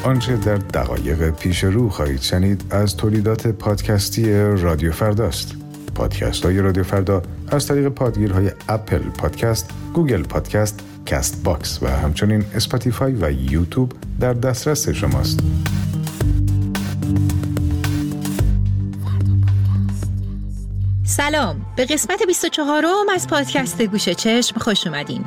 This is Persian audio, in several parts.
آنچه در دقایق پیش رو خواهید شنید از تولیدات پادکستی رادیو فرداست. پادکست های رادیو فردا از طریق پادگیرهای اپل پادکست، گوگل پادکست، کست باکس و همچنین اسپاتیفای و یوتیوب در دسترس شماست. سلام، به قسمت 24 از پادکست گوش چشم خوش اومدین.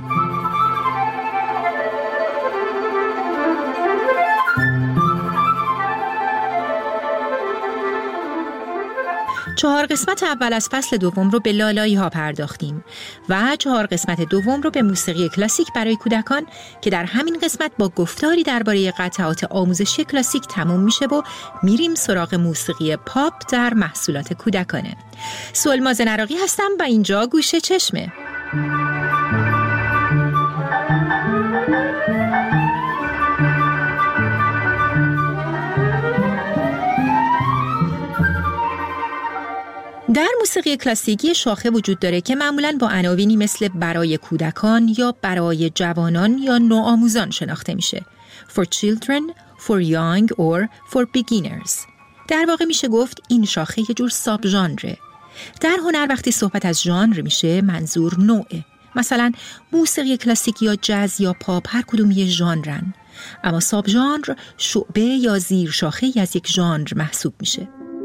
4 قسمت اول از فصل دوم رو به لالایی ها پرداختیم و 4 قسمت دوم رو به موسیقی کلاسیک برای کودکان که در همین قسمت با گفتاری درباره قطعات آموزشی کلاسیک تموم میشه و میریم سراغ موسیقی پاپ در محصولات کودکانه. سلما نراقی هستم و اینجا گوشه چشمه. در موسیقی کلاسیکی شاخه وجود داره که معمولاً با عناوینی مثل برای کودکان یا برای جوانان یا نوآموزان شناخته میشه. For children, for young or for beginners. در واقع میشه گفت این شاخه یه جور ساب ژانره. در هنر وقتی صحبت از ژانر میشه منظور نوعه. مثلا موسیقی کلاسیک یا جاز یا پاپ هر کدوم یه ژانرن. اما ساب ژانر شعبه یا زیر شاخه از یک ژانر محسوب میشه.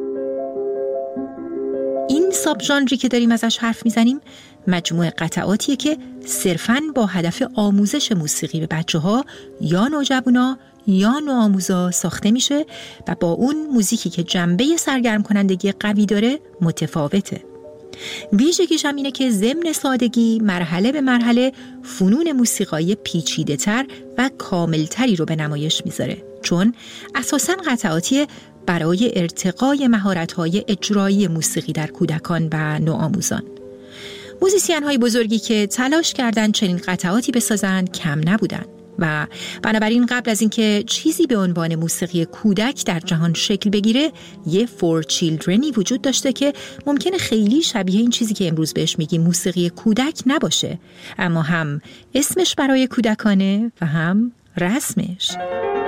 این ساب ژانری که داریم ازش حرف میزنیم مجموعه قطعاتیه که صرفاً با هدف آموزش موسیقی به بچه‌ها یا نوجوانا یا نوآموزا ساخته میشه و با اون موزیکی که جنبه سرگرم کنندگی قوی داره متفاوته. ویژگیش هم اینه که ضمن سادگی مرحله به مرحله فنون موسیقایی پیچیده‌تر و کاملتری رو به نمایش میذاره، چون اساساً قطعاتی برای ارتقای مهارت‌های اجرایی موسیقی در کودکان و نوآموزان. موزیسین‌های بزرگی که تلاش کردند چنین قطعاتی بسازند کم نبودند و بنابراین قبل از اینکه چیزی به عنوان موسیقی کودک در جهان شکل بگیره، یه فور چیلدرنی وجود داشته که ممکنه خیلی شبیه این چیزی که امروز بهش میگیم موسیقی کودک نباشه، اما هم اسمش برای کودکانه و هم رسمش.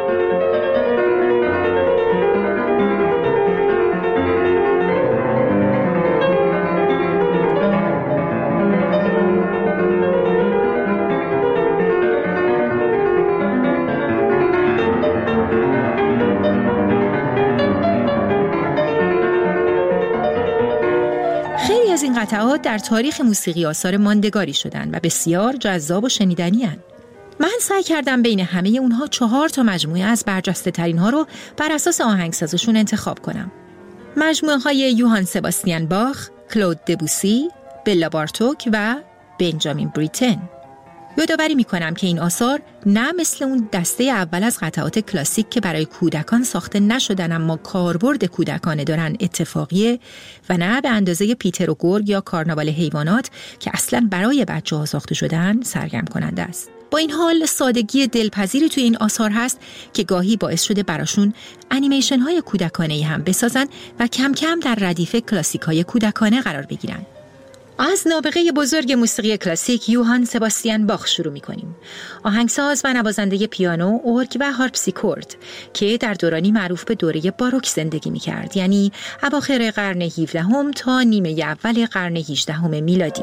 خیلی از این قطعات در تاریخ موسیقی آثار ماندگاری شدن و بسیار جذاب و شنیدنی هستند. من سعی کردم بین همه اونها 4 تا مجموعه از برجسته ترین ها رو بر اساس آهنگسازشون انتخاب کنم. مجموعه های یوهان سباستیان باخ، کلود دبوسی، بلا بارتوک و بنجامین بریتن. یادآوری میکنم که این آثار نه مثل اون دسته اول از قطعات کلاسیک که برای کودکان ساخته نشدن اما کاربرد کودکانه دارن اتفاقیه و نه به اندازه پیتر و گرگ یا کارناوال حیوانات که اصلاً برای بچه‌ها ساخته شدن سرگرم کننده است. با این حال سادگی دلپذیری توی این آثار هست که گاهی باعث شده براشون انیمیشن های کودکانه‌ای هم بسازن و کم کم در ردیف کلاسیک های کودکانه قرار بگیرن. از نابغه بزرگ موسیقی کلاسیک یوهان سباستیان باخ شروع می‌کنیم. آهنگساز و نوازنده پیانو، ارگ و هارپسیکورد که در دورانی معروف به دوره باروک زندگی می‌کرد، یعنی اواخر قرن 17 تا نیمه اول قرن 18 میلادی.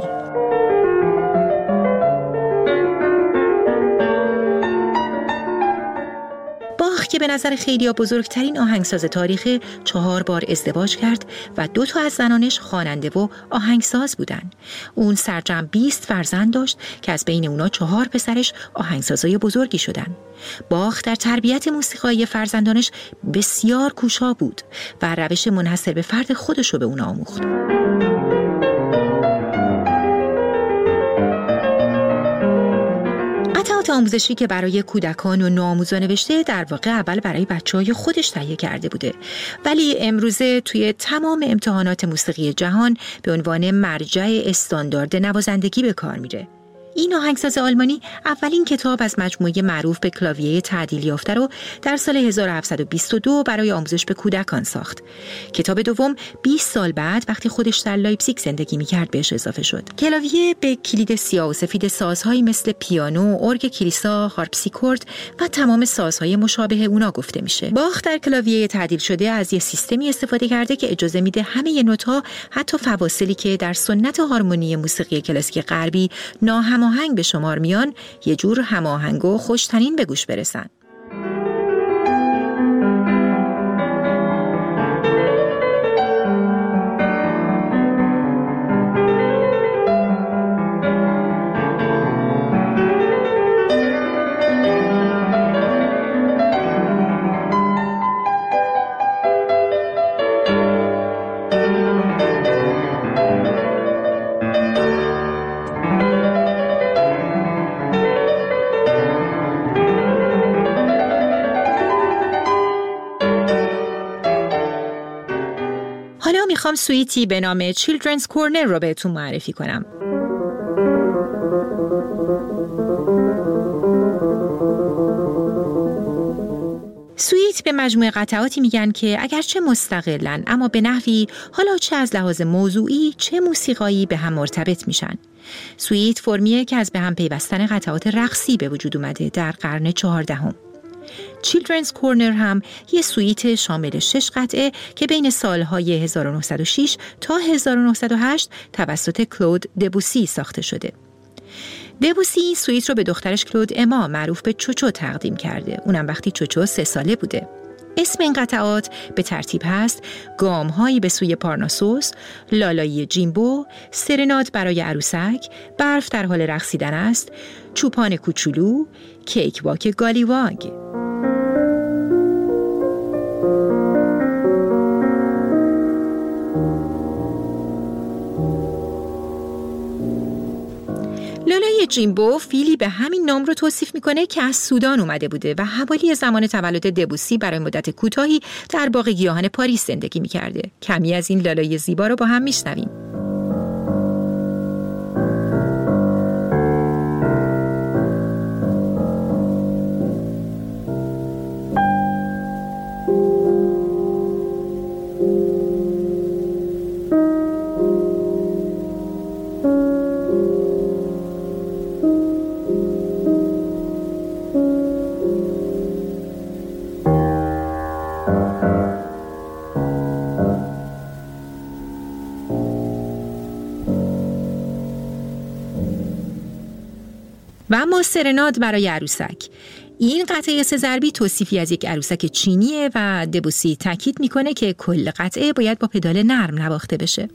باخ که به نظر خیلی‌ها بزرگترین آهنگساز تاریخ 4 بار ازدواج کرد و 2 تا از زنانش خواننده و آهنگساز بودند. اون سرجم 20 فرزند داشت که از بین اونا 4 پسرش آهنگسازای بزرگی شدن. باخ در تربیت موسیقایی فرزندانش بسیار کوشا بود و روش منحصر به فرد خودش رو به اونا آموخت. قطعات آموزشی که برای کودکان و نوآموزان نوشته در واقع اول برای بچه‌های خودش تهیه کرده بوده، ولی امروزه توی تمام امتحانات موسیقی جهان به عنوان مرجع استاندارد نوازندگی به کار میره. این آهنگساز آلمانی اولین کتاب از مجموعه معروف به کلاویه تعدیل یافته رو در سال 1722 برای آموزش به کودکان ساخت. کتاب دوم 20 سال بعد وقتی خودش در لایپزیگ زندگی می‌کرد بهش اضافه شد. کلاویه به کلید سیاه و سفید سازهایی مثل پیانو، ارگ کلیسا، هارپسیکورد و تمام سازهای مشابه اونا گفته میشه. باخ در کلاویه تعدیل شده از یه سیستمی استفاده کرده که اجازه میده همه نوت‌ها، حتی فواصلی که در سنت هارمونی موسیقی کلاسیک غربی ناهماهنگ به شمار میان، یه جور هماهنگ و خوش‌طنین به گوش برسن. میخوام سویتی به نام Children's Corner رو بهتون معرفی کنم. سویت به مجموعه قطعاتی میگن که اگرچه مستقلن اما به نحوی حالا چه از لحاظ موضوعی چه موسیقایی به هم مرتبط میشن. سویت فرمیه که از به هم پیوستن قطعات رقصی به وجود اومده در قرن 14. Children's Corner هم یه سویت شامل 6 قطعه که بین سالهای 1906 تا 1908 توسط کلود دبوسی ساخته شده. دبوسی این سویت رو به دخترش کلود اما معروف به چوچو تقدیم کرده، اونم وقتی چوچو 3 ساله بوده. اسم این قطعات به ترتیب هست: گام‌هایی به سوی پارناسوس، لالایی جیمبو، سرناد برای عروسک، برف در حال رقصیدن است، چوپان کوچولو، کیک واک گالیواگ. لالای جیمبو فیلی به همین نام رو توصیف میکنه که از سودان اومده بوده و حوالی زمان تولد دبوسی برای مدت کوتاهی در باغ گیاهان پاریس زندگی میکرده. کمی از این لالای زیبا رو با هم میشنویم. و اما سرناد برای عروسک. این قطعه 3 ضربی توصیفی از یک عروسک چینیه و دبوسی تاکید میکنه که کل قطعه باید با پدال نرم نواخته بشه.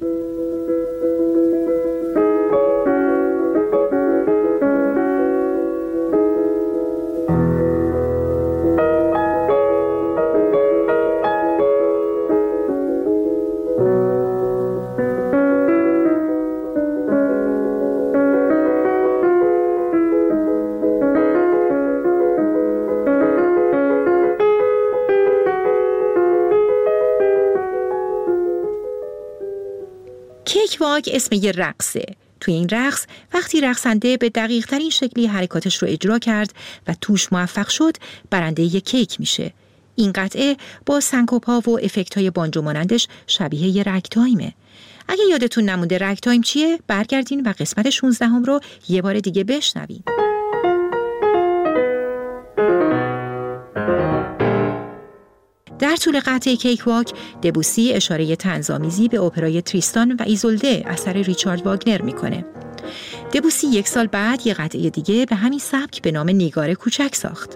کیک واک اسم یه رقصه. توی این رقص وقتی رقصنده به دقیق ترین شکلی حرکاتش رو اجرا کرد و توش موفق شد، برنده یه کیک میشه. این قطعه با سنکوپا و افکت‌های بانجو مانندش شبیه یه رگتایمه. اگه یادتون نمونده رگتایم چیه، برگردین و قسمت 16 رو یه بار دیگه بشنوین. در طول قطعه کیک واک، دبوسی اشاره طنزآمیزی به اپرای تریستان و ایزولده اثر ریچارد واگنر میکنه. دبوسی 1 سال بعد یه قطعه دیگه به همین سبک به نام نیگار کوچک ساخت.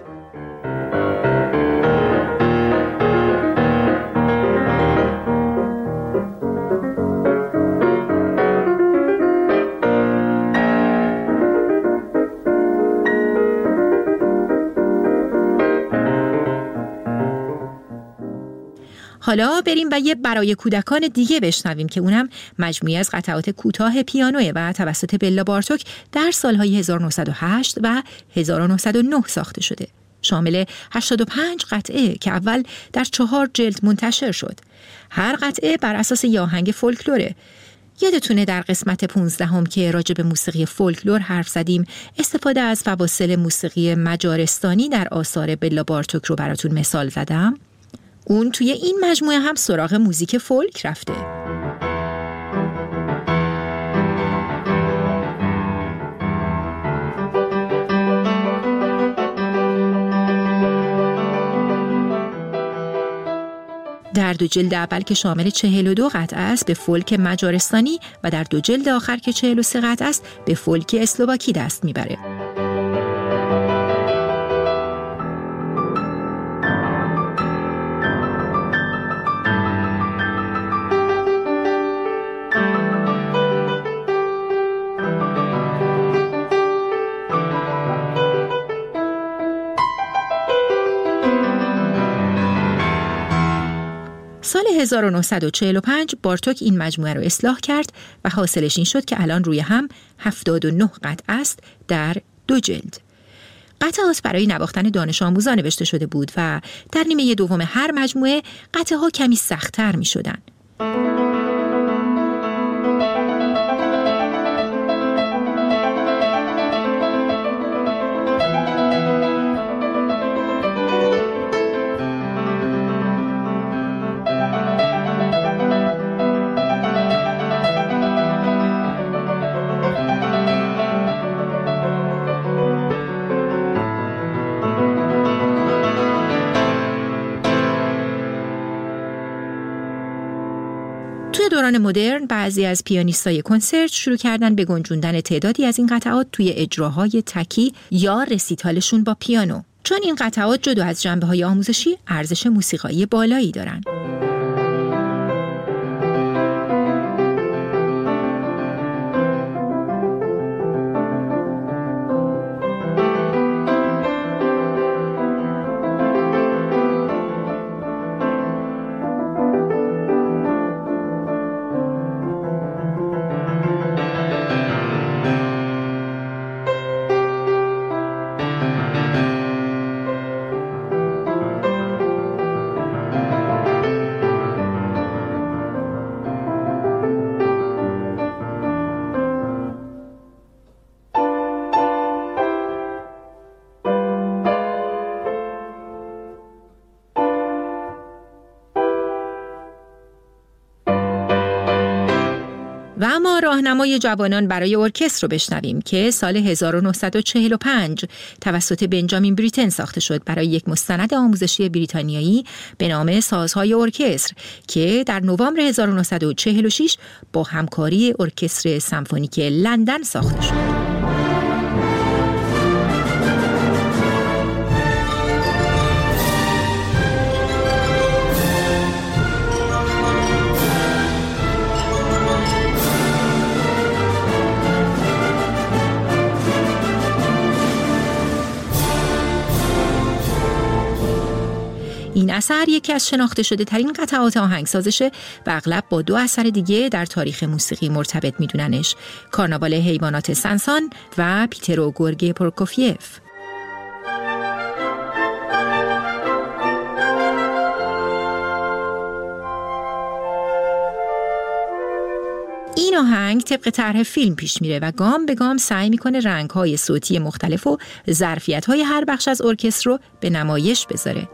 حالا بریم و یه برای کودکان دیگه بشنویم که اونم مجموعی از قطعات کوتاه پیانوه و توسط بلا بارتوک در سالهای 1908 و 1909 ساخته شده. شامل 85 قطعه که اول در 4 جلد منتشر شد. هر قطعه بر اساس یه آهنگ فولکلوره. یادتونه در قسمت 15 که راجع به موسیقی فولکلور حرف زدیم، استفاده از فواصل موسیقی مجارستانی در آثار بلا بارتوک رو براتون مثال زدم؟ اون توی این مجموعه هم سراغ موزیک فولک رفته. در 2 جلد اول که شامل 42 قطعه است به فولک مجارستانی و در 2 جلد آخر که 43 قطعه است به فولک اسلواکی دست میبره. سال 1945 بارتوک این مجموعه رو اصلاح کرد و حاصلش این شد که الان روی هم 79 قطعه است در 2 جلد. قطعات برای نواختن دانش آموزان نوشته شده بود و در نیمه دوم هر مجموعه قطعه ها کمی سخت‌تر می شدن. دوران مدرن بعضی از پیانیستای کنسرت شروع کردن به گنجوندن تعدادی از این قطعات توی اجراهای تکی یا رسیتالشون با پیانو، چون این قطعات جدا از جنبه‌های آموزشی ارزش موسیقایی بالایی دارن. و اما راهنمای جوانان برای ارکستر رو بشنویم که سال 1945 توسط بنجامین بریتن ساخته شد برای یک مستند آموزشی بریتانیایی به نام سازهای ارکستر که در نوامبر 1946 با همکاری ارکستر سمفونیک لندن ساخته شد. این اثر یکی از شناخته شده ترین قطعات آهنگسازشه و اغلب با 2 اثر دیگه در تاریخ موسیقی مرتبط میدوننش: کارناوال حیوانات سنسان و پیتر و گورگ پروکوفیف. این آهنگ طبق طرح فیلم پیش میره و گام به گام سعی میکنه رنگ‌های صوتی مختلف و ظرفیت‌های هر بخش از ارکستر رو به نمایش بذاره.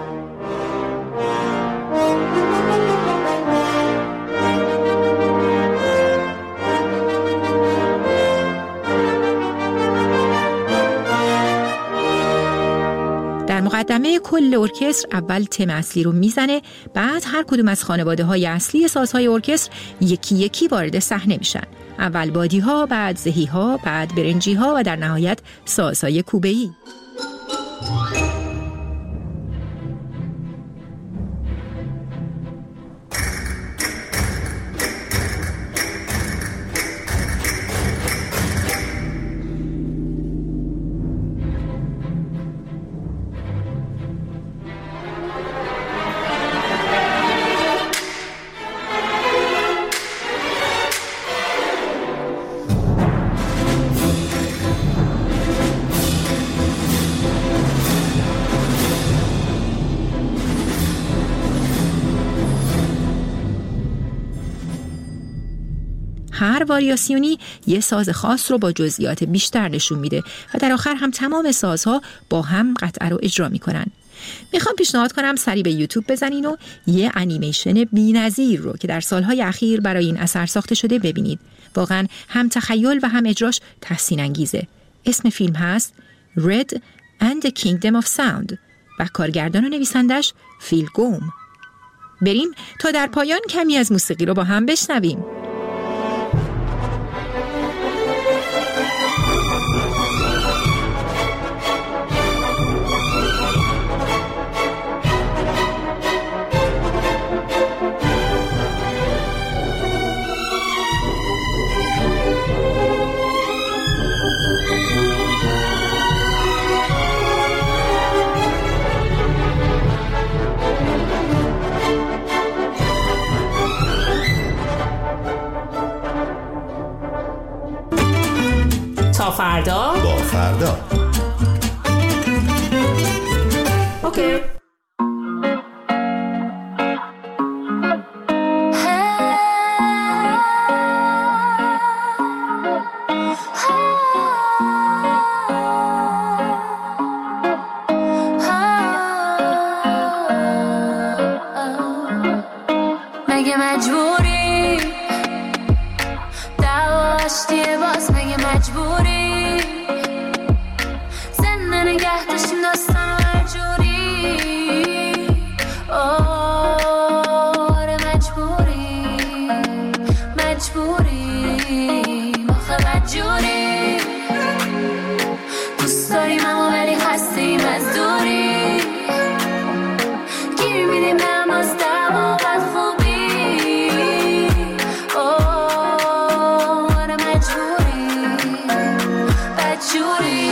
در مقدمه کل ارکستر اول تم اصلی رو میزنه، بعد هر کدوم از خانواده‌های اصلی سازهای ارکستر یکی یکی وارد صحنه میشن. اول بادی‌ها، بعد زهی‌ها، بعد برنجی‌ها و در نهایت سازهای کوبه‌ای. هر واریاسیونی یه ساز خاص رو با جزئیات بیشتر نشون میده و در آخر هم تمام سازها با هم قطعه رو اجرا میکنن. میخوام پیشنهاد کنم سری به یوتیوب بزنین و یه انیمیشن بی‌نظیر رو که در سالهای اخیر برای این اثر ساخته شده ببینید. واقعا هم تخیل و هم اجراش تحسین انگیزه. اسم فیلم هست Red and the Kingdom of Sound و کارگردان و نویسندش فیل گوم. بریم تا در پایان کمی از موسیقی رو با هم بشنویم. تا فردا با فردا. اوکی. مگه مجبوری دعواشتیه باز؟ مگه مجبوری زنده نگه داشتیم داستان و هر جوری؟ آره مجبوری آخه بدجوری دوست داریم اما ولی هستیم از دوری گیر میدیم هم از دم و بد خوبی. آره مجبوری بدجوری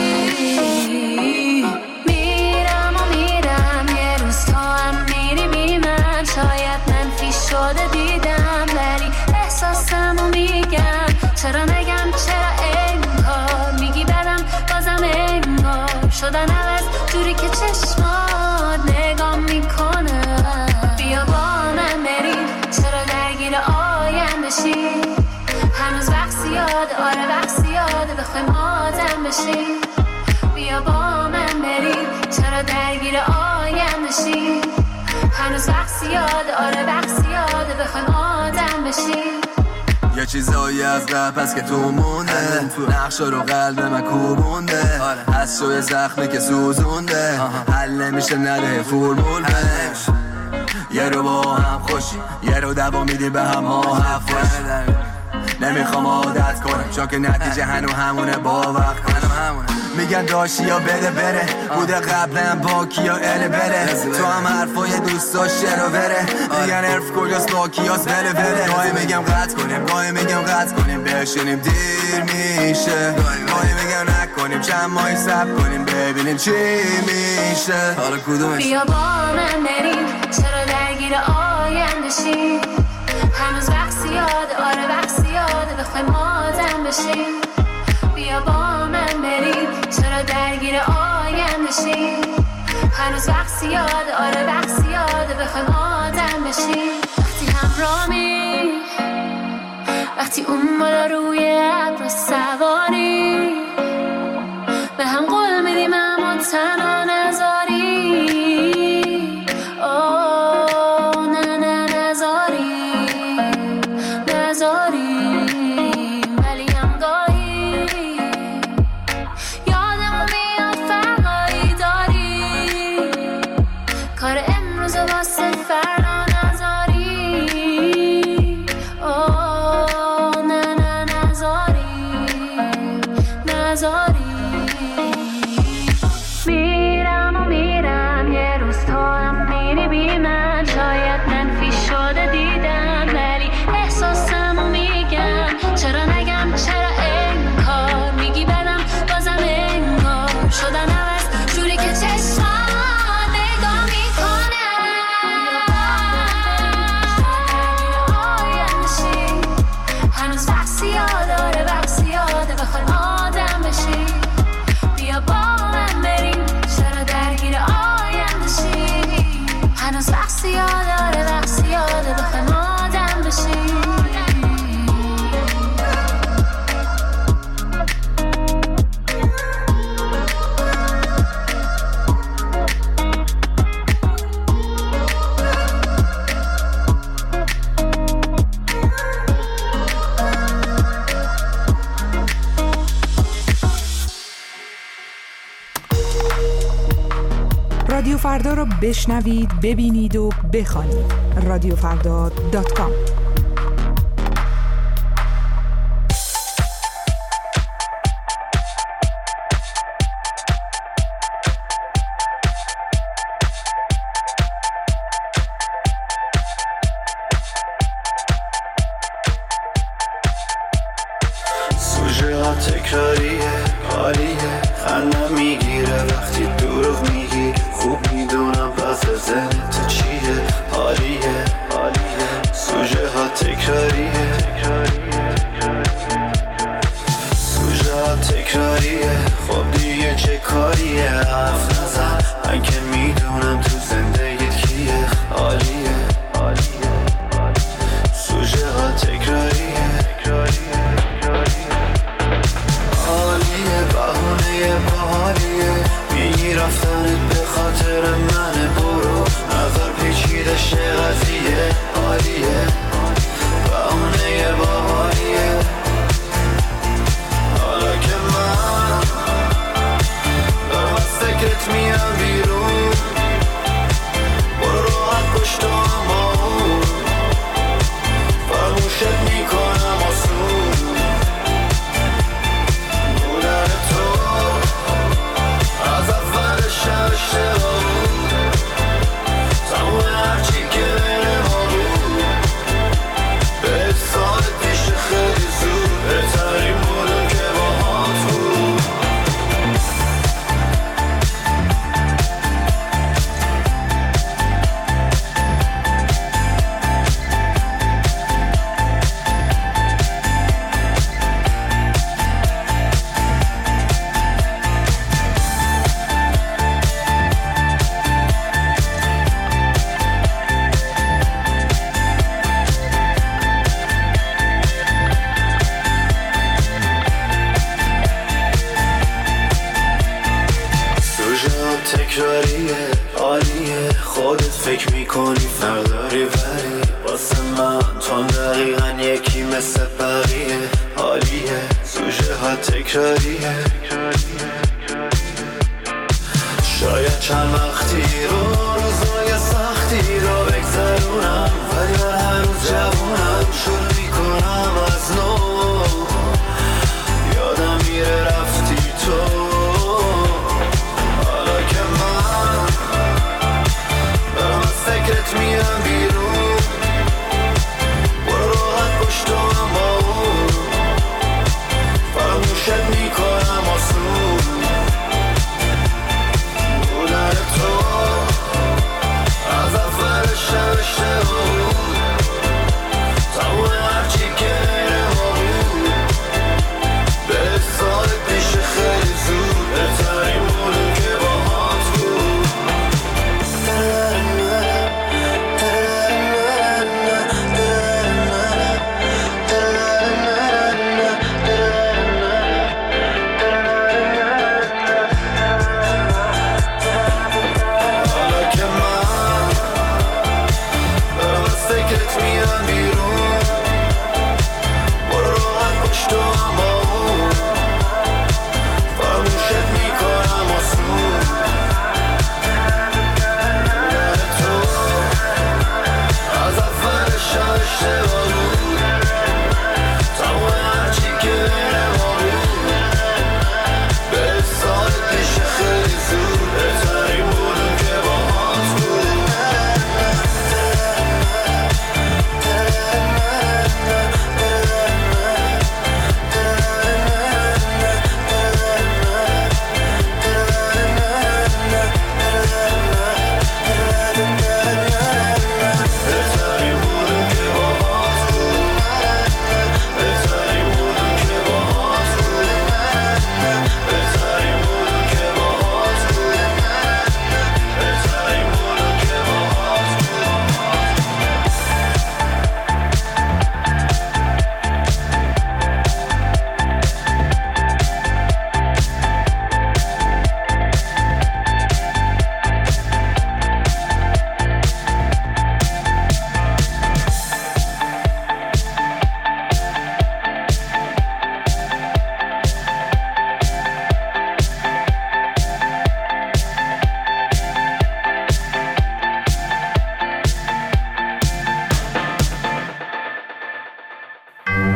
میرم یه روز تا هم میری بی من. شاید منفی شده دیدم ولی احساسمو میگم. چرا نگم چرا انگار میگی بدم بازم انگار شدن عوض جوری که چشمات نگام میکنه. بیا با من بریم چرا درگیر آینده شی؟ هنوز وقت زیاده آره وقت زیاده بخوایم آدم بشیم. بیا با من بریم چرا درگیر آینده شی؟ هنوز وقت زیاده آره وقت زیاده بخوایم آدم بشیم. یه چیزایی از قبل هست که تو مونده نقشا رو قلب من کوبونده از شوی زخمی که سوزونده حل نمیشه نده فرمول بهش. یه رو با هم خوشی یه رو دوا میدی به هم ها حفش. نمیخوام عادت کنم چون که نتیجه هنو همونه باور کنم. میگن داشتی یا بده بره بوده قبلا با کیا اله بره. تو هم حرفای دوستا شرو بره میگن حرف کجاست با کیاس بله بله. گاهی میگم قطع کنیم بشینیم دیر میشه. گاهی میگم نکنیم چند ماهی صبر کنیم ببینیم چی میشه. حالا کدومش؟ بیا با من بریم چرا درگیر آینده شیم؟ هنوز وقت زیاده آره وقت زیاده بخوایم آدم بشیم. بیا با من بریم چرا درگیر آینده شیم؟ هنوز وقت زیاده آره وقت زیاده بخوایم آدم بشیم. وقتی همراهی وقتی اون بالا روی ابر سواری به هم قول میدیم اما تنها نذاری. ولی هم گاهی یادمون میاد فرقایی داری. کار امروز واسه فردا نذاری. نه نذاری. رادیو فردا رو بشنوید، ببینید و بخوانید. رادیوفردا.com. سوژه ها تکراریه، حالیه، خندم میگیره وقتی دروغ میگی. خوب میدونم پس ذهنت چیه، حالیه، سوژه ها تکراریه، سوژه ها تکراریه. خب دیگه چه کاریه، حرف نزن، من که میدونم تو زندگیت کیه، حالیه، سوژه ها تکراریه، باحالیه، میگی رفتنت به خاطر منه، برو نظر پیچیده شه قضیه، حالیه، بهونه باحالیه. حالا که من دارم از فکرت میام بیرون، برو راحت پشت اما فراموشت میکنم آسون. بودن تو از اولش اشتباه بود، تمام هرچی که بین ما بود به سال پیش خیلی زود بهترین بودم که باهات بود. تکراریه، عالیه، خودت فکر میکنی فرداری ولی واسه من تو دقیقا یکی مثل بقیه، عالیه، سوژه ها تکراریه. شاید چند وقتی روزای سختی رو بگذرونم، ولی من هنوز جوونم، شروع میکنم از نو، یادم میره رفتی تو. فکرت میام بیرون، برو راحت پشت اما فراموشت میکنم آسون. بودن تو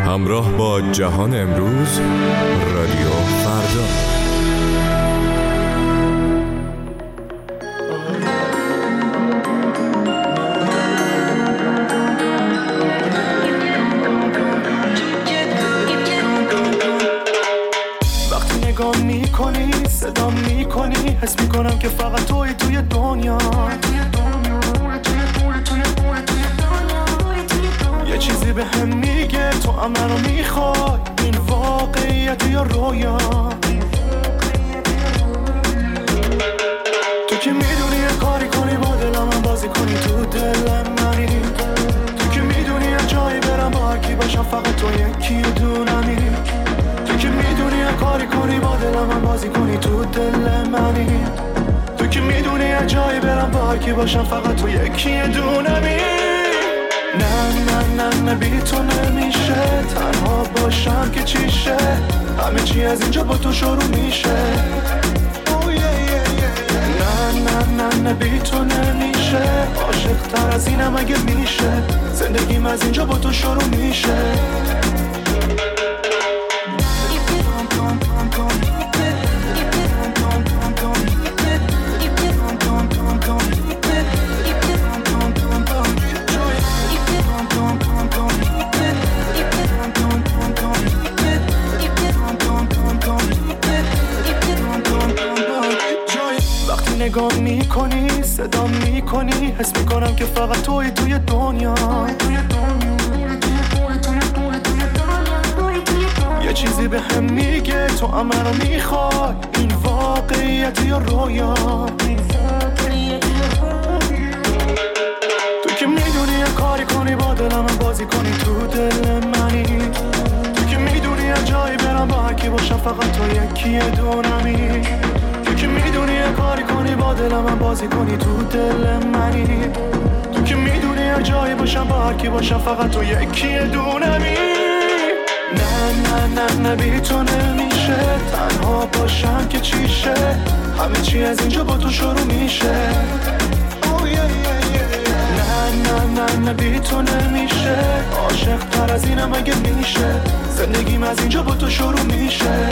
همراه با جهان امروز، رادیو فردا. وقتی نگاه میکنی، صدا میکنی، حس میکنم که فقط توی دنیا. یه چیزی به هم میگه تو هم منو میخوای، این واقعیت یا رویا. تو که میدونی یه کاری کنی با دلم من بازی کنی تو دلم منی. تو که میدونی یه جایی برم با هرکی باشم فقط تو یکی دونمی. تو که میدونی یه کاری کنی با دلم من بازی کنی تو دل منی. تو که میدونی یه جایی برم با هرکی باشم فقط تو یکی دونمی. نه بی تو نمیشه تنها باشم که چیشه، همه چی از اینجا با تو شروع میشه. نه بی تو نمیشه، عاشق تر از اینم اگه میشه، زندگیم از اینجا با تو شروع میشه. نگاه میکنی، صدا میکنی، حس میکنم که فقط توی دنیا. یه چیزی به هم میگه تو هم منو میخوای، این واقعیت یا رویا. تو که میدونی یه کاری کنی با دلم من بازی کنی تو دل منی. تو که میدونی یه جایی برم با هرکی باشم فقط تو یکی دونمی. تو که میدونی یه کاری کنی با دلم من بازی کنی تو دل منی. تو که میدونی یه جایی باشم با هرکی باشم فقط تو یکی دونمی. نه بی تو نمیشه تنها باشم که چیشه، همه چی از اینجا با تو شروع میشه. نه بی تو نمیشه، عاشق تر از اینم اگه میشه، زندگیم از اینجا با تو شروع میشه.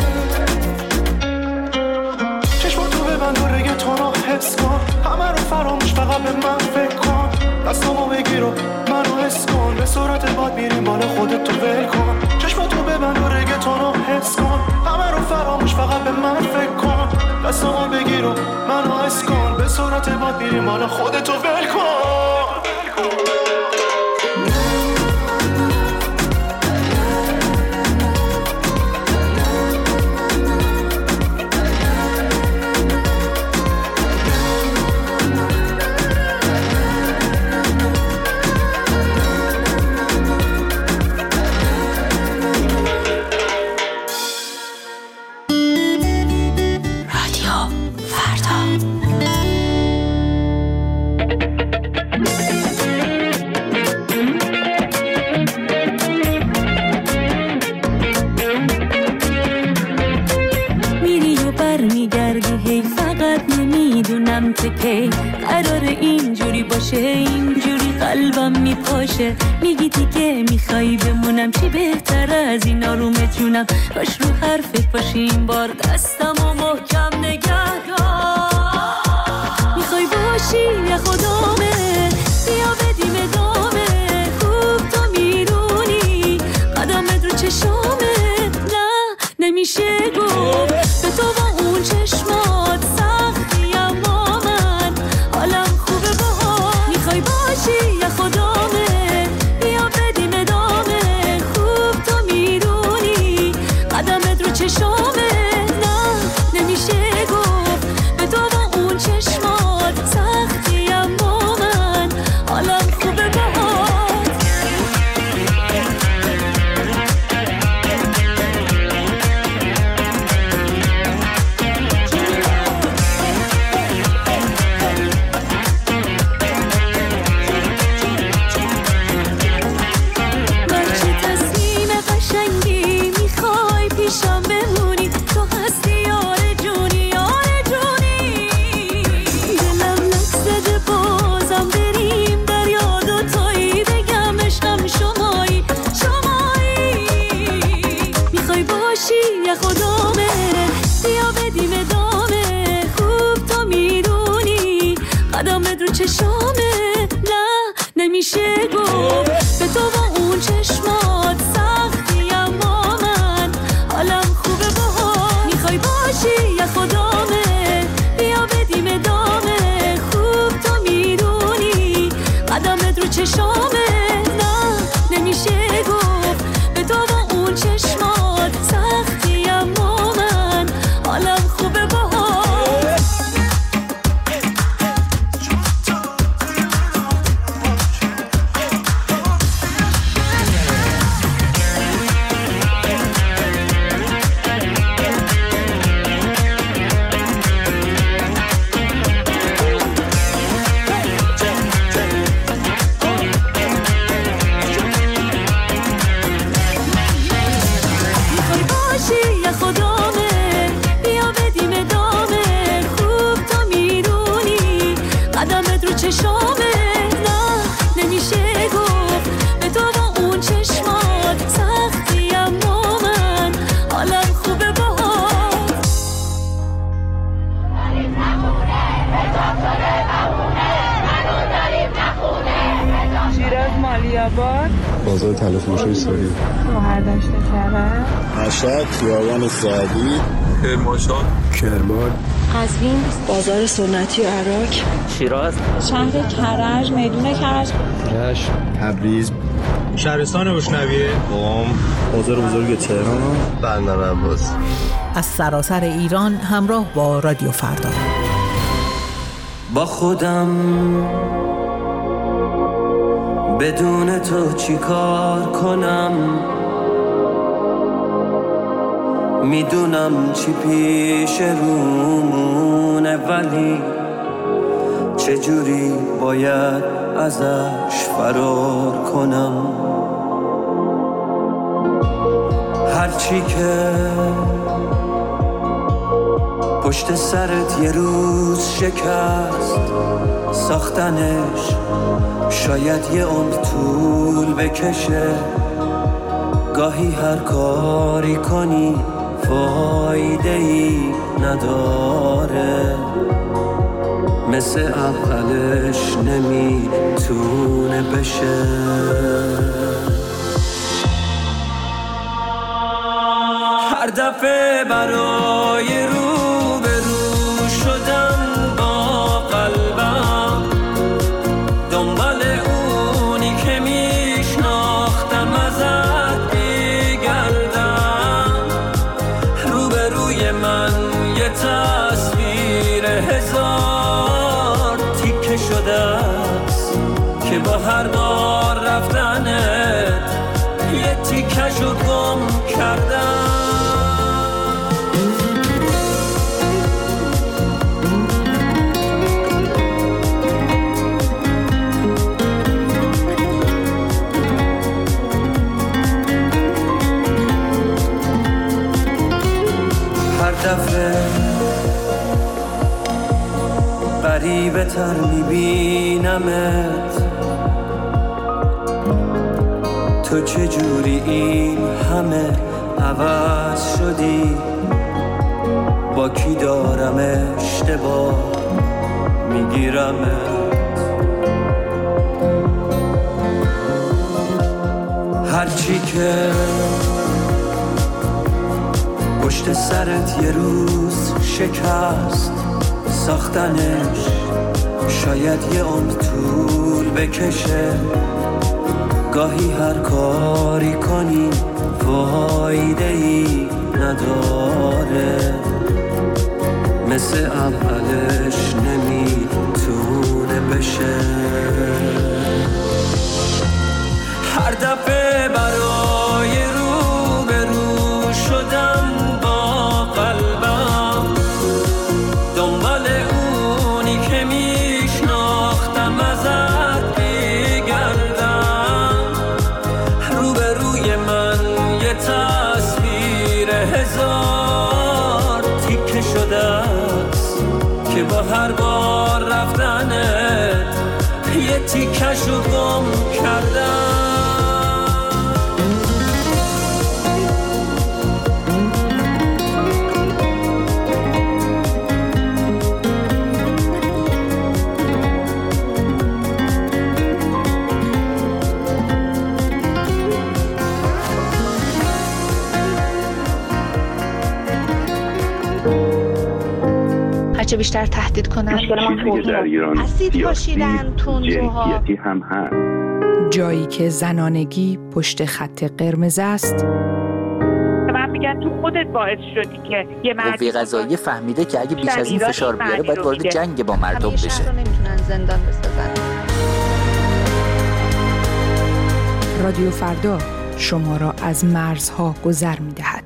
چشماتو ببند و رگتون رو حس کن، همه رو فراموش فقط به من فکر کن. دستامو بگیر و منو حس کن، به سرعت باد میریم بالا خودت تو ول کن. چشماتو ببند و رگتون رو حس کن، همه رو فراموش فقط به من فکر کن. دستامو بگیر و منو حس کن، به سرعت باد میریم بالا خودت تو ول کن. کی قرار اینجوری باشه، اینجوری قلبم میپاشه. میگی دیگه میخوای بمونم، چی بهتر از این آرومت جونم. کاش رو حرفت باشی این بار، دستمو محکم نگه دار. میخوای باشی یا خدامه، بیا بدیم ادامه. خوب تو میدونی قدمت رو چشامه، نه نمیشه گفت به تو با اون چشمات سختی. اما من حالم خوبه با میخوای باشی یا خدامه، بیا بدیم ادامه. خوب تو میدونی قدمت رو چشامه، نه نمیشه گفت به تو محل فروشی ساری مهرداشت کرد مشهد خیابان سعدی کرمانشاه کرمان قزوین بازار سنتی عراق شیراز شهر کرج میدون کرج رشت تبریز شهرستان بوشنویه قم بازار بزرگ تهران بندر عباس از سراسر ایران همراه با رادیو فردا. با خودم بدون تو چی کار کنم، میدونم چی پیش رومونه ولی چجوری باید ازش فرار کنم. هرچی که پشت سرت یه روز شکست ساختنش شاید یه عمر طول بکشه. گاهی هر کاری کنی فایده ای نداره، مثل اولش نمیتونه بشه. هر دفعه برای رو به رو شدن با قلبم دنبال اونی که میشناختم ازت بگردم. رو به روی من یه تصویر هزار تیکه شده است که با هر بار رفتنت یه تیکشو گم کردم. هر دفعه غریبه تر میبینمت، تو چجوری این همه عوض شدی؟ با کی دارم اشتباه میگیرمت؟ هرچی که پشت سرت یه روز شکست ساختنش شاید یه عمر طول بکشه. گاهی هر کاری کنی فایده ای نداره، مثل اولش نمیتونه بشه. هر دفعه برای رو به رو شدن با قلبم دنبال اونی که میشناختم ازت بگردم. رو به روی من یه تصویر هزار تیکه شده است که با هر بار رفتنت یه تیکشو گم کردم. هرچه بیشتر تهدید کنن در ایران اسید پاشیدن تندروها هم هست. جایی که زنانگی پشت خط قرمز است. من میگن تو خودت باعث شدی که یه قوه قضاییه فهمیده که اگه بیش از این فشار بیاره باید وارد جنگ با مردم بشه. شهر رو نمیتونن زندان بسازن. رادیو فردا شما را از مرزها گذر می‌دهد.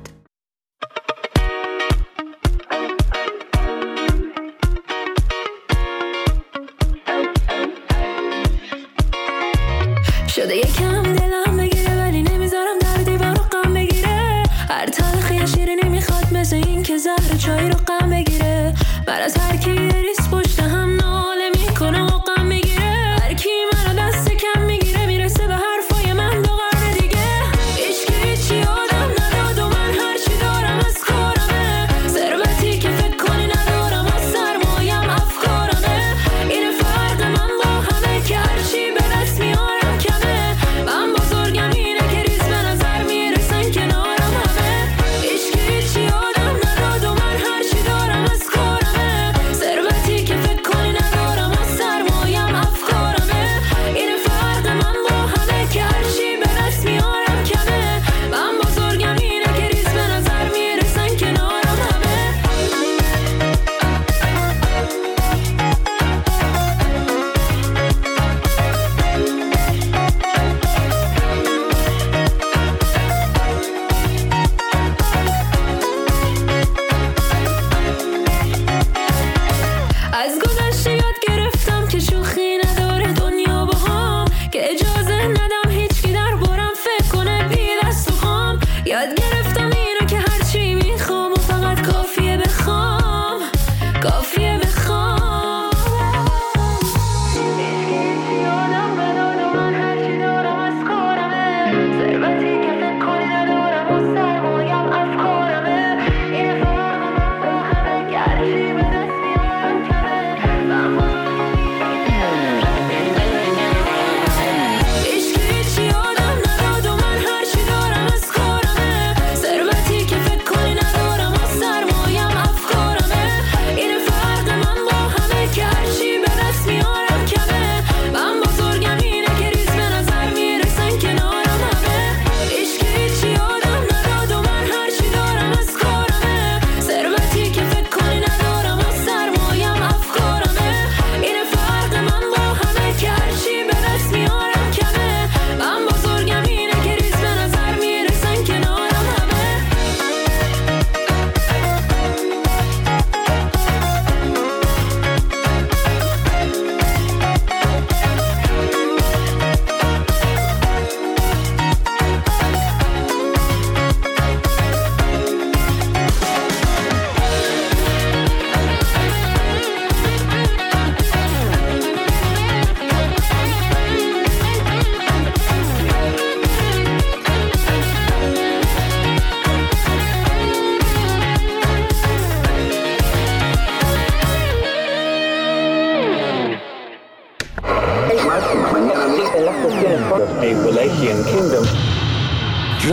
شده یکم دلم بگیره ولی نمیذارم در دیوار رو غم بگیره. هر تلخی شیرینی میخواد مثل این که زهر چای رو غم بگیره. بر از هر کی ریس پشت هم ناله میکنه و غم میگیره. هر کی منو دست کم میگیره میرسه به حرفای من دو قرن دیگه. هیچی آدم نداد و من هرچی دارم از کارمه. ثروتی که فکر کنی ندارم از سرمایم افکارمه. این فرق من با همه که هرچی به دست میارم کمه. من بزرگم اینه که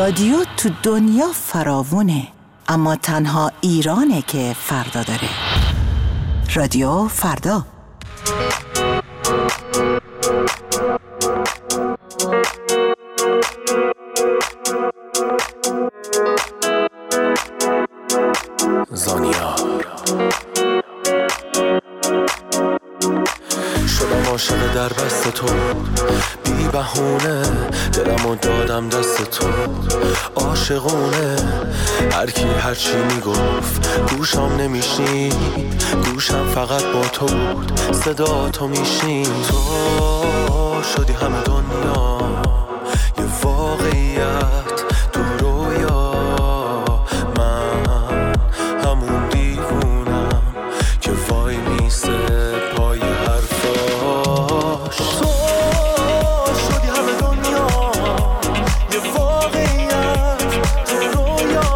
رادیو تو دنیا فراوونه، اما تنها ایرانه که فردا داره. رادیو فردا. زانیا شدم عاشق در بست تو، بی بهونه دلمو دادم دست تو، عاشقونه هرکی هرچی میگفت گوشم نمیشنید، گوشم فقط با تو بود، صدا تو میشنید. تو شدی همه دنیا یه واقعیت تو رویا، من همون دیوونم که وای میسته پای حرفاش. تو شدی همه دنیا یه واقعیت تو رویا،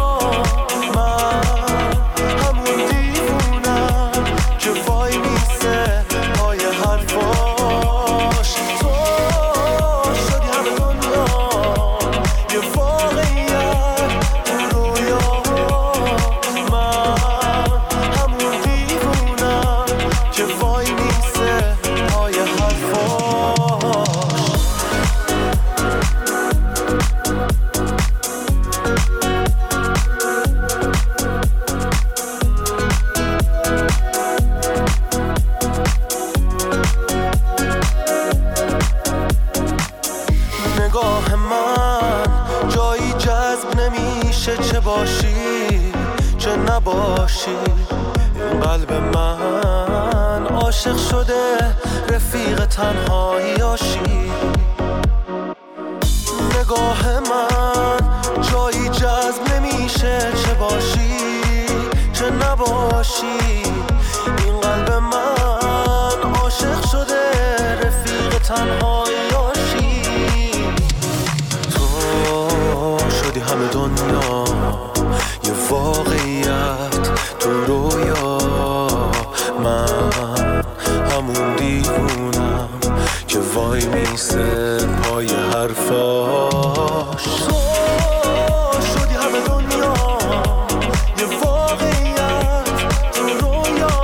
من همون دیوونم که وای میسته پای حرفاش. تو شدی همه دنیا یه واقعیت تو رویا، من همون دیوونم که وای میسته پای حرفاش. نگاه من جایی جذب نمیشه، چه باشی چه نباشی. این قلب من عاشق شده رفیق تنهاییاشی. نگاه من جایی جذب نمیشه، چه باشی چه نباشی. این قلب من عاشق شده رفیق تنهاییاشی. تو شدی همه دنیا یه واقعیت تو رویا، من همون دیوونم که وای میسته پای حرفاش. تو شدی همه دنیا یه واقعیت تو رویا،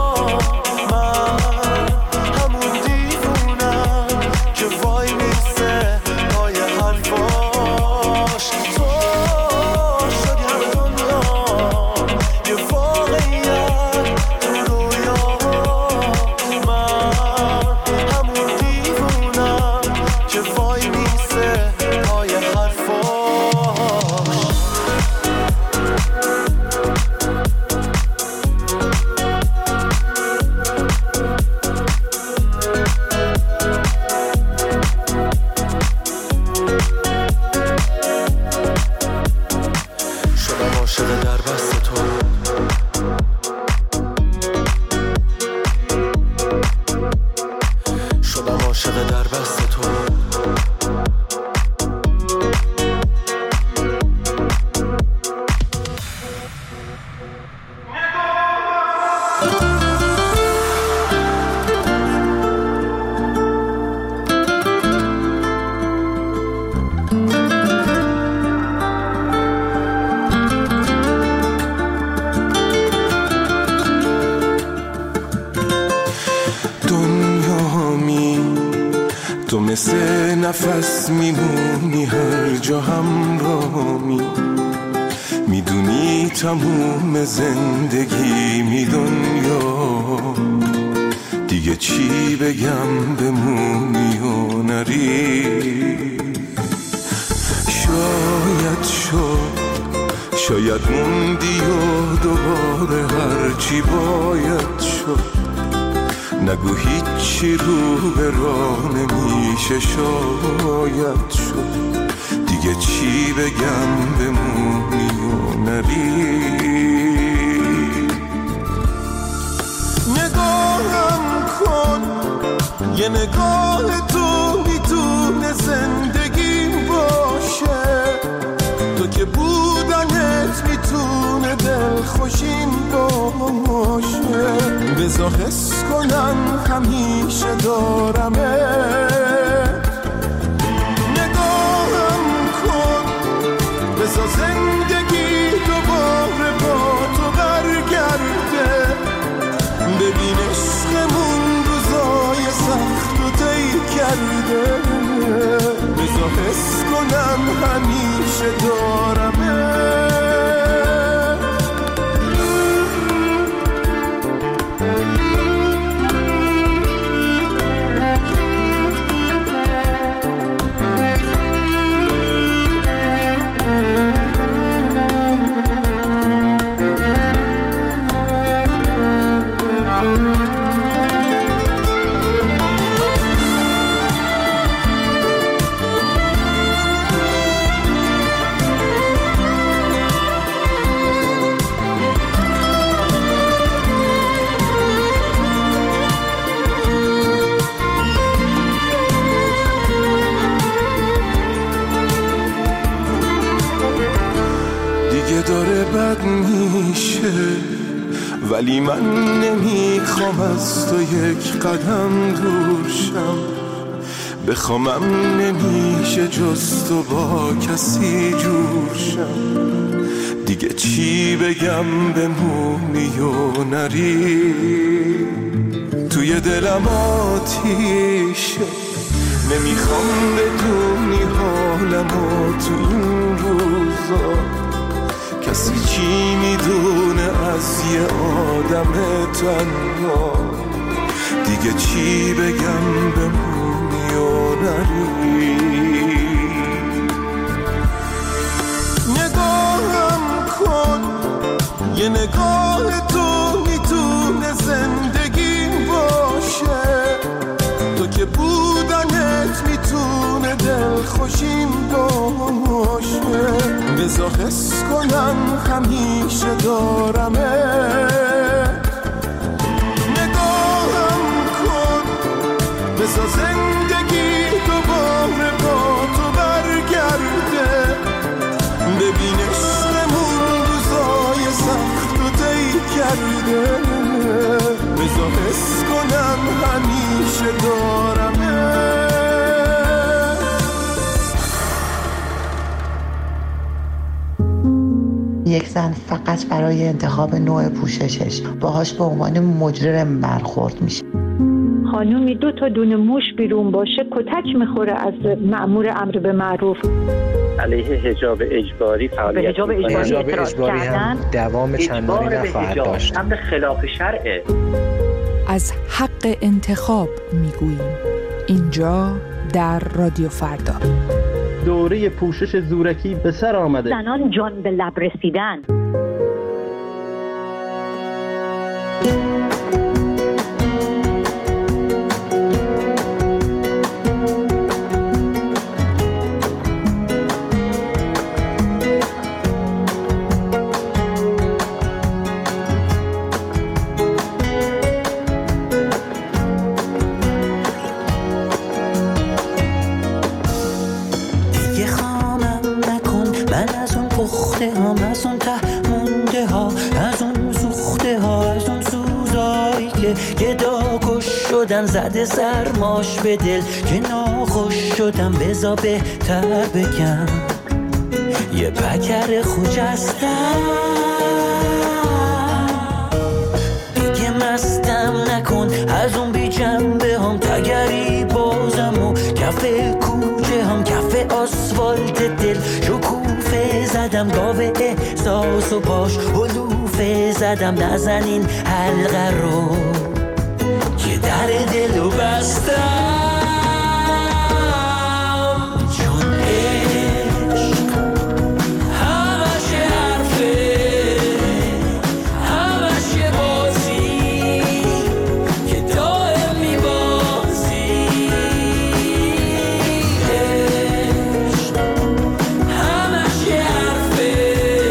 من همون دیوونم که وای میسته پای حرفاش. تو شدی همه دنیا یه واقعیت تو رویا، من همون دیوونم که وای میسته پای حرفاش. شدم عاشق در بست تو، شدم عاشق در بست تو. تو مثل نفس میمونی هر جا همراهمی، میدونی تموم زندگی می دنیا، دیگه چی بگم بمونی و نری. شاید موندی و دوباره هرچی باید شد، نگو هیچی رو به راه نمیشه شاید شد، دیگه چی بگم بمونی و نری. نگاهم کن یه نگاه تو میتونه زندگیم باشه، تو که بودنت میتونه دلخوشیم باشه. بذار حس کنم همیشه دارمت. نگاهم کن بذار زندگی دوباره با تو برگرده. ببین عشقمون روزای سخت و طی کرده. بذار حس کنم همیشه دارمه. داره بد میشه ولی من نمیخوام از تو یک قدم دور شم. بخوامم نمیشه جز تو با کسی جور شم. دیگه چی بگم بمونی و نری. توی دلم آتیشه نمیخوام بدونی حالمو تو این روزا. کسی چی میدونه از یه آدم تنها. دیگه چی بگم بمونی و نری. نگاهم کن یه نگاه تو میتونه زندگی باشه. تو که بودنت میتونه دلخوشیم باشه. بذار حس کنم همیشه دارمه. نگاهم کن بذار زندگی دوباره با تو برگرده. ببین عشقمون روزای سخت و طی کرده. بذار حس کنم همیشه دارمه. یک زن فقط برای انتخاب نوع پوششش باهاش به عنوان مجرم برخورد میشه. خانومی 2 تا دونه موش بیرون باشه کتک میخوره از مأمور امر به معروف. علیه حجاب اجباری فعالیت حجاب اجباری هم دوام چندانی نخواهد داشت. امر خلاف شرعه. از حق انتخاب میگوییم اینجا در رادیو فردا. دوره پوشش زورکی به سر آمده. زنان جان به لب رسیدن. زده سرماش به دل که ناخوش شدم. بذار بهتر بگم یه پکر خجستم. دیگه مستم نکن از اون بی جنبه هم. تگری بازم و کف کوچه هم. کف آسفالت دل شکوفه زدم. گاوه احساس و پاش علوفه زدم. نزنین حلقه رو در دلو بستم. چون عشق همش حرفه همش بازی که دائم میبازی. عشق همش حرفه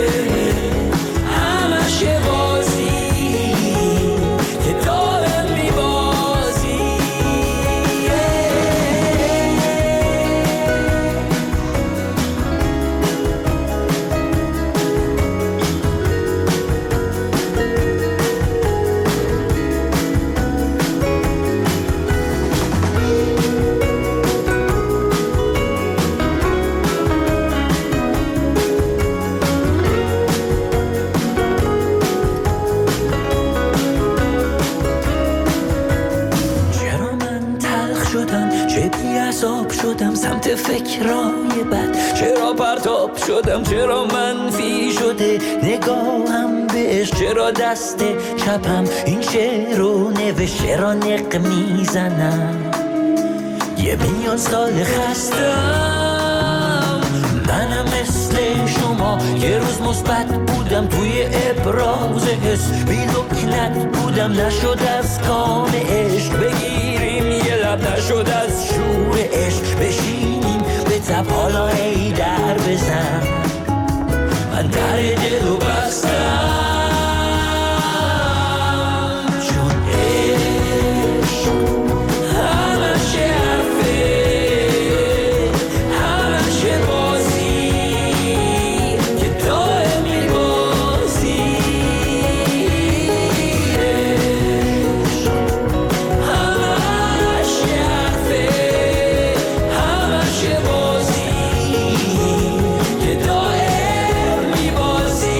همش بازی که دائم میبازی. تحت فکرای بد. چرا پرتاب شدم، چرا منفی شده نگاهم بهش، چرا دست چپم این شعر رو نوشت، چرا نق میزنم یه میلیون سال خستم. منم مثل شما یه روز مثبت بودم، توی ابراز حس بی لکنت بودم، نشد از کام عشق بگیریم یه لب، نشد از شور عشق بشینیم به تب، حالا ای در بزن من در دل رو بستم. چون عشق همش حرفه، همش بازی که دائم میبازی. عشق همش حرفه، همش بازی که دائم میبازی.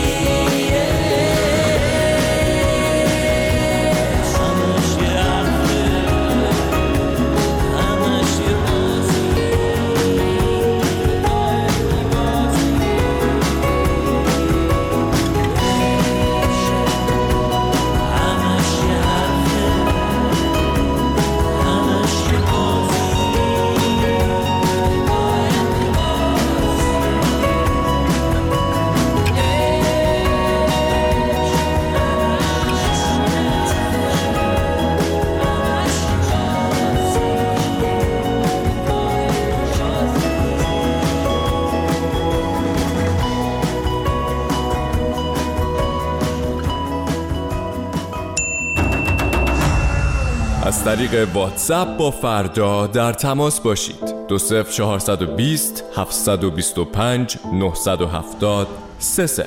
از طریق واتساپ با فردا در تماس باشید. 20420 725 970 30.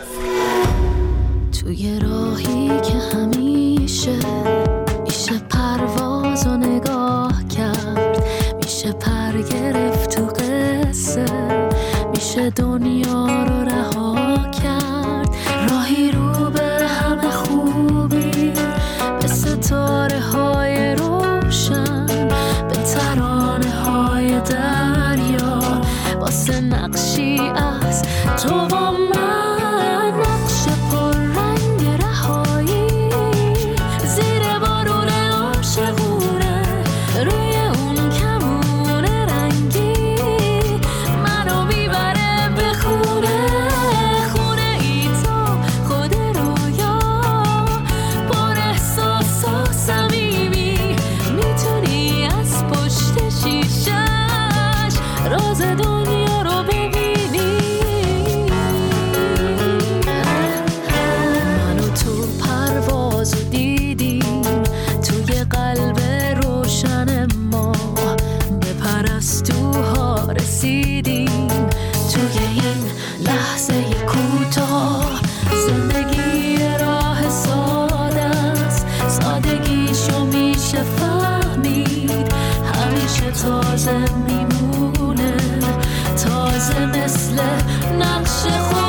توی راهی که همیشه میشه پرواز و نگاه کرد، میشه پر گرفت تو قصه، میشه دنیا رو رها کرد. راهی رو به همه خوبی، به ستاره های روشن، به ترانه های دریا، واسه نقشی از تو و من، نقش پر رنگ رهایی زیر بارون عاشقونه، روی اون کمون رنگی منو میبره به خونه، خونه ای تو خود رویا، پر احساس و صمیمی، میتونی از پشت شیشش راز دنیا رو ببینی. منو تو پروازو دیدیم، توی قلب روشن ما به پرستوها رسیدیم. توی این لحظه کوتاه زندگی راه ساده است، سادگیشو میشه فهمید، همیشه تازه میمونه، تازه مثل نقش خود.